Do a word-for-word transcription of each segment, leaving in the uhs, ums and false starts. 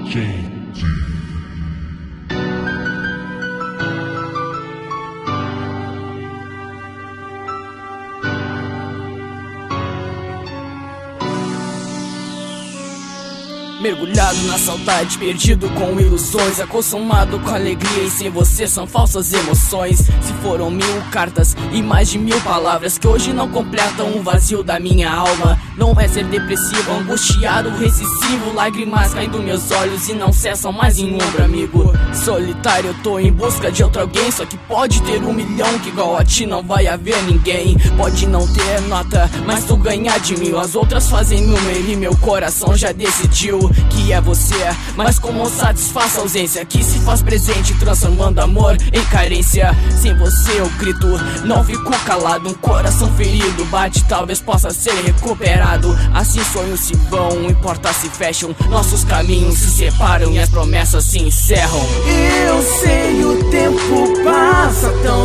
Mergulhado na saudade, perdido com ilusões, acostumado com alegria e sem você são falsas emoções. Se foram mil cartas e mais de mil palavras que hoje não completam o vazio da minha alma. Não é ser depressivo, angustiado, recessivo, lágrimas caem dos meus olhos e não cessam mais em ombro, amigo. Solitário, eu tô em busca de outro alguém, só que pode ter um milhão que igual a ti não vai haver ninguém. Pode não ter nota, mas tu ganhar de mil, as outras fazem número e meu coração já decidiu que é você, mas como satisfaz a ausência que se faz presente, transformando amor em carência. Sem você eu grito, não fico calado, um coração ferido bate, talvez possa ser recuperado. Assim sonhos se vão, não importa se fecham, nossos caminhos se separam e as promessas se encerram. Eu sei, o tempo passa tão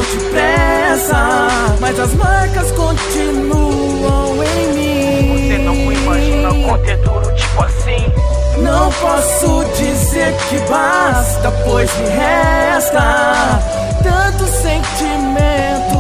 depressa, mas as marcas continuam em mim. Você não imagina quanto é duro, tipo assim. Não posso dizer que basta, pois me resta tanto sentimento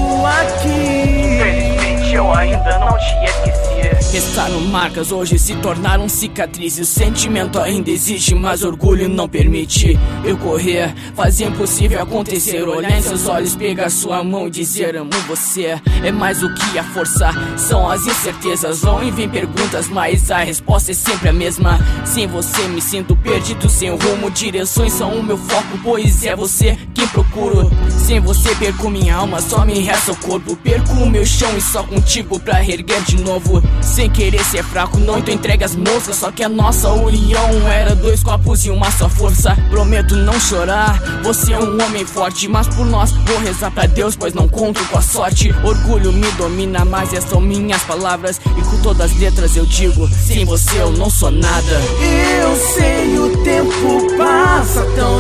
aqui. Infelizmente eu ainda não te esqueci. Restaram marcas, hoje se tornaram cicatrizes. O sentimento ainda existe, mas orgulho não permite eu correr, fazer impossível acontecer. Olhar em seus olhos, pegar sua mão e dizer amo você. É mais do que a força, são as incertezas. Vão e vem perguntas, mas a resposta é sempre a mesma. Sem você me sinto perdido, sem rumo. Direções são o meu foco, pois é você quem procuro. Sem você perco minha alma, só me resta o corpo. Perco o meu chão e só contigo pra reerguer de novo. Sem querer ser fraco, não então entregue as moças. Só que a nossa união era dois copos e uma só força. Prometo não chorar, você é um homem forte, mas por nós vou rezar pra Deus, pois não conto com a sorte. Orgulho me domina, mas essas são minhas palavras, e com todas as letras eu digo, sem você eu não sou nada. Eu sei, o tempo passa tão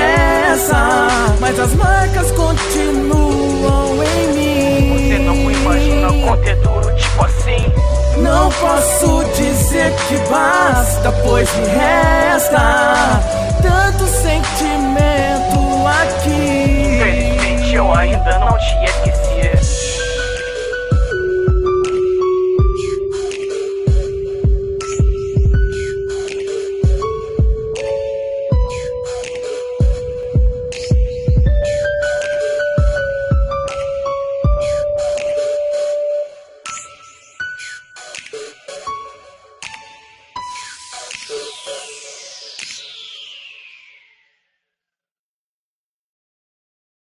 depressa, mas as marcas continuam em mim. Você não imagina quanto é duro, tipo assim. Não posso dizer que basta, pois me resta tanto sentimento aqui.